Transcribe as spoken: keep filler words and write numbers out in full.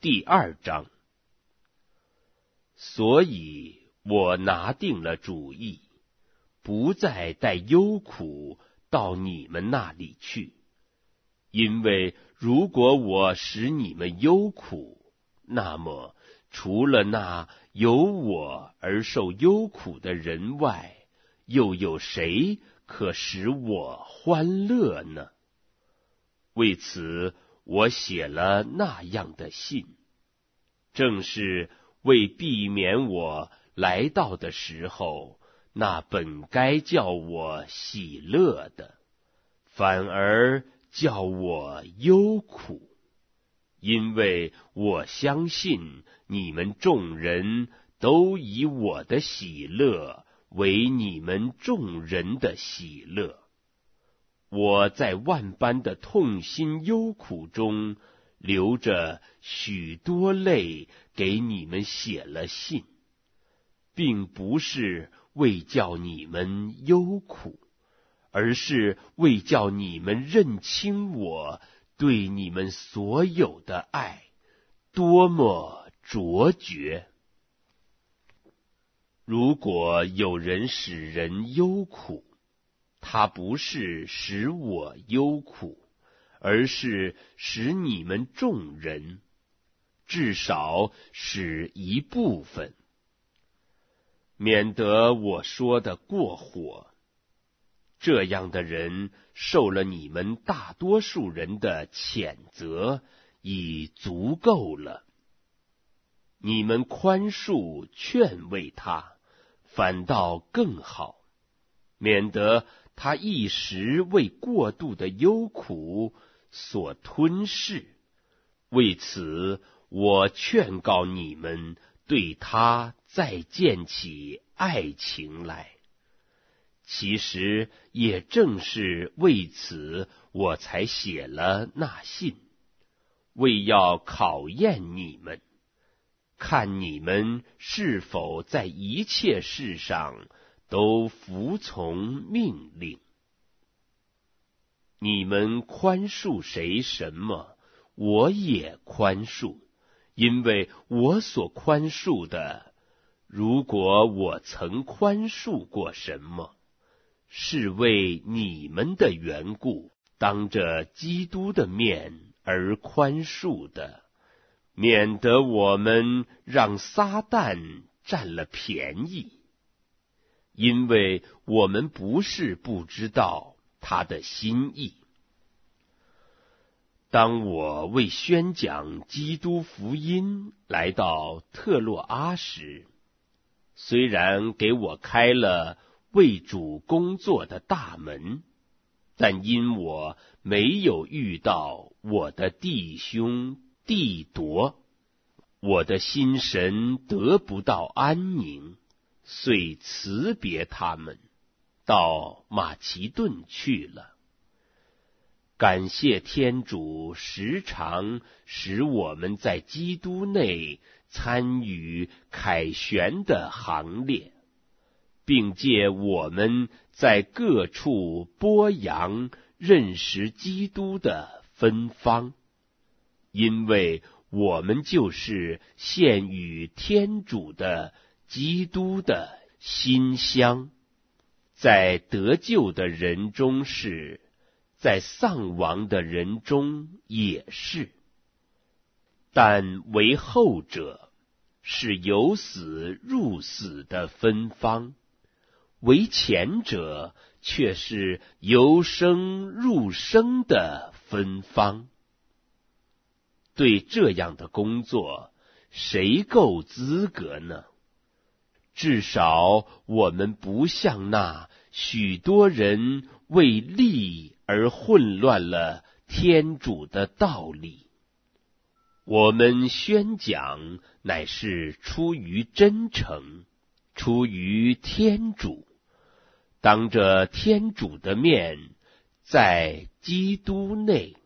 第二章。所以我拿定了主意，不再带忧苦到你们那里去，因为如果我使你们忧苦，那么除了那由我而受忧苦的人外，又有谁可使我欢乐呢？为此我写了那样的信，正是为避免我来到的时候，那本该叫我喜乐的，反而叫我忧苦。因为我相信你们众人都以我的喜乐为你们众人的喜乐。我在万般的痛心忧苦中，流着许多泪给你们写了信，并不是为叫你们忧苦，而是为叫你们认清我对你们所有的爱多么卓绝。如果有人使人忧苦，他不是使我忧苦，而是使你们众人，至少使一部分，免得我说的过火。这样的人受了你们大多数人的谴责，已足够了。你们宽恕劝慰他，反倒更好，免得他一时为过度的忧苦所吞噬。为此，我劝告你们，对他再建起爱情来。其实也正是为此，我才写了那信，为要考验你们，看你们是否在一切事上都服从命令。你们宽恕谁什么，我也宽恕，因为我所宽恕的，如果我曾宽恕过什么，是为你们的缘故，当着基督的面而宽恕的，免得我们让撒旦占了便宜。因为我们不是不知道他的心意。当我为宣讲基督福音来到特洛阿时，虽然给我开了为主工作的大门，但因我没有遇到我的弟兄弟夺，我的心神得不到安宁，遂辞别他们，到马其顿去了。感谢天主，时常使我们在基督内参与凯旋的行列，并借我们在各处播扬认识基督的芬芳，因为我们就是献与天主的基督的馨香，在得救的人中是，在丧亡的人中也是。但为后者是由死入死的芬芳，为前者却是由生入生的芬芳。对这样的工作，谁够资格呢？至少我们不像那许多人为利而混乱了天主的道理。我们宣讲乃是出于真诚，出于天主，当着天主的面，在基督内